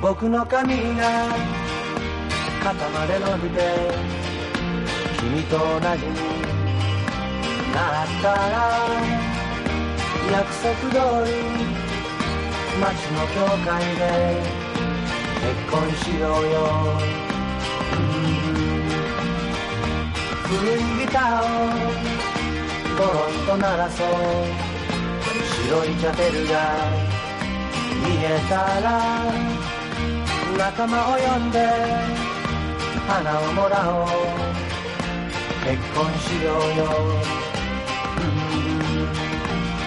僕の髪が肩まで伸びて君と同じになったら約束通り街の教会で結婚しようよ、古いギターをゴロンと鳴らそう、白いチャペルが見えたら仲間を呼んで花をもらおう、結婚しようよ。